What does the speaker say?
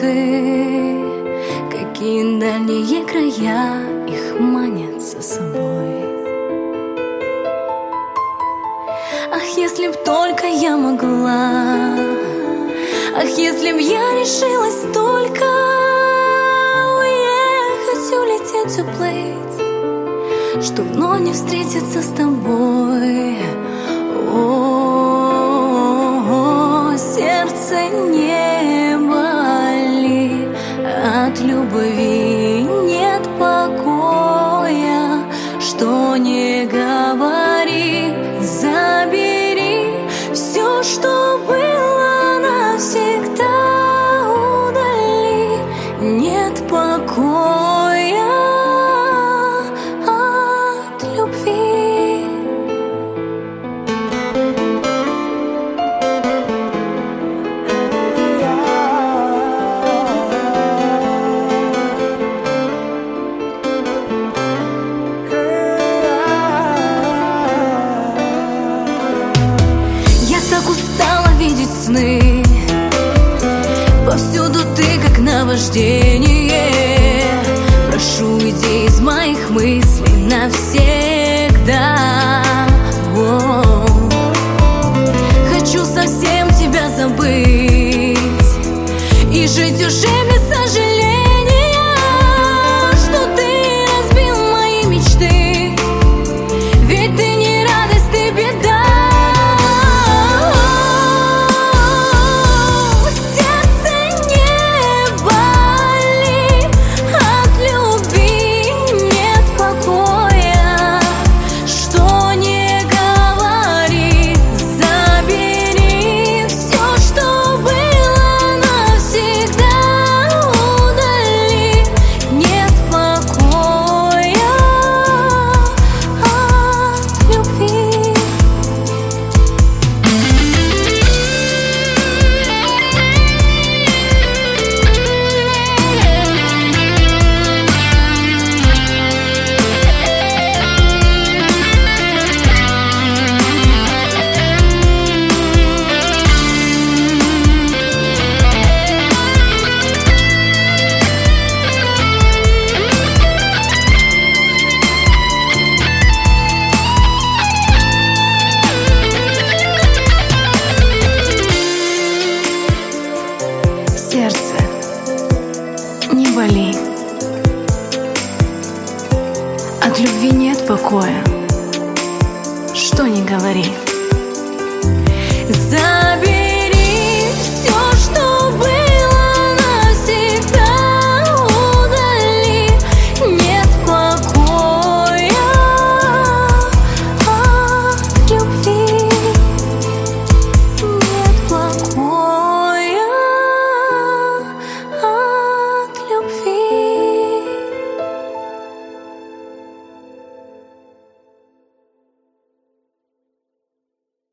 мечты, какие дальние края их манят за собой. Ах, если б только я могла, ах, если б я решилась только уехать, улететь, уплыть, что вновь не встретиться с тобой. О, сердце не болит от любви, нет покоя, что не говори, забери все, что было, навсегда удали, нет покоя от любви. Сны. Повсюду ты, как наваждение. Прошу, иди из моих мыслей навсегда. О-о-о. Хочу совсем тебя забыть и жить уже без сожаления, что ты разбил мои мечты. Ведь ты не радость, ты беда. Сердце, не боли, от любви нет покоя, что ни говори.